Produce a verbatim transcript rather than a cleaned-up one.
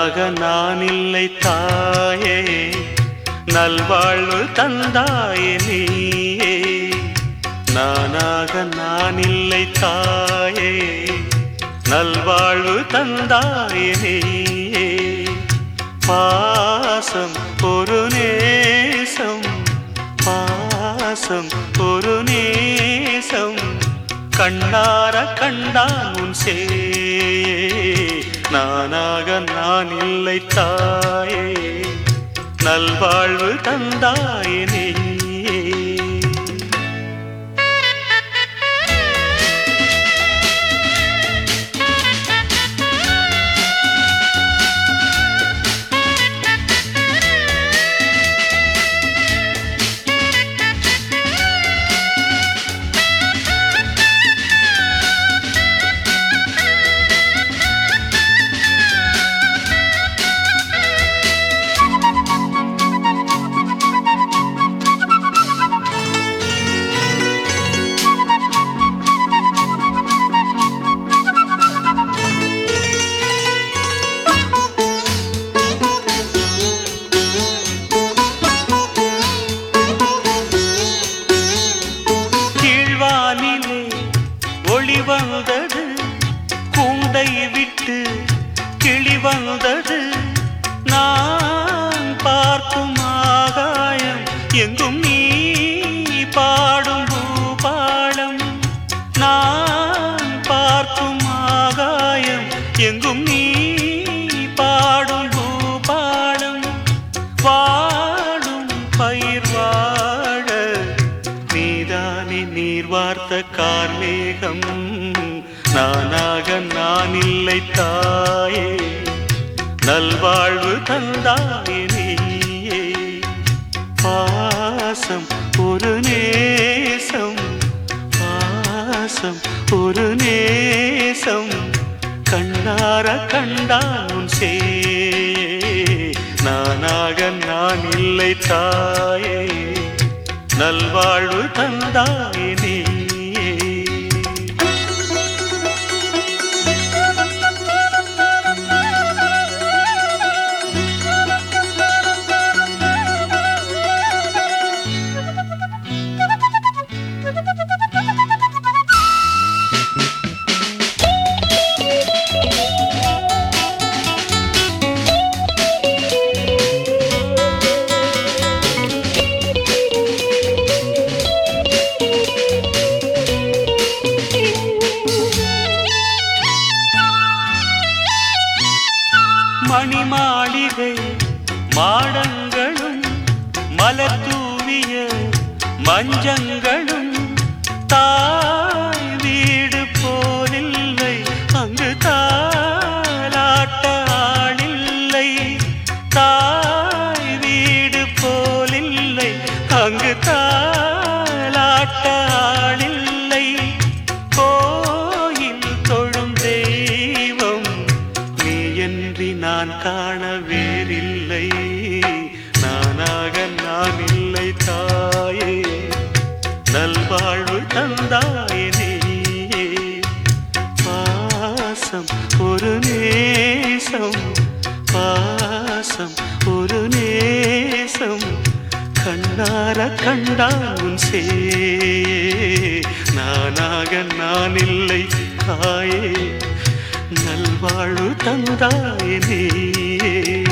நானாக நான் இல்லை தாயே, நல்வாழ்வு தந்தாயே நீயே. நானாக நான் இல்லை தாயே, நல்வாழ்வு தந்தாயே நீயே. பாசம் ஒரு நேசம், பாசம் ஒரு நேசம், கண்ணார கண்டான் உன் சே. நானாக நான் இல்லை தாயே, நல்வாழ்வு தந்தாயே நீயே. ஒளி வந்தது, கூண்டை விட்டு கிளி வந்தது, நான் பார்க்கும் ஆகாயம் எங்கும் நீ பாடும் பூபாலம். நான் பார்க்கும் ஆகாயம் எங்கும் நீ பாடும் பூபாலம். வாடும் பயிர் வாழ நீதானே நீர் வார்த்த கார்மேகம். நானாக நான் இல்லை தாயே, நல்வாழ்வு தந்தாயே நீயே. பாசம் ஒரு நேசம், பாசம் ஒரு நேசம், கண்ணார கண்டான் உன் சே. நானாக நான் இல்லை தாயே, நல்வாழ்வு தந்தாயே நீயே. மணி மாளிகை மாடங்களும் மலர் தூவிய மஞ்சங்களும், தாய் வீடு போலில்லை அங்கு தாலாட்ட ஆளில்லை. தாய் வீடு போலில்லை அங்கு தாலாட்ட ஆளில்லை. கோயில் தொழும் தெய்வம் நீ என்று நான் காண வேறில்லை. நானாக நான் இல்லை தாயே, நல்வாழ்வு தந்தாயே நீயே. பாசம் ஒரு நேசம், பாசம் ஒரு நேசம், கண்ணார கண்டான் உன் சே. நானாக நான் இல்லை தாயே, நல்வாழ்வு தந்தாயே நீயே.